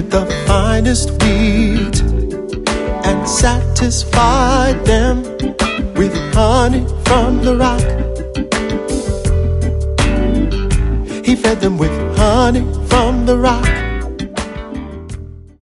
the finest wheat and satisfied them with honey from the rock. He fed them with honey from the rock.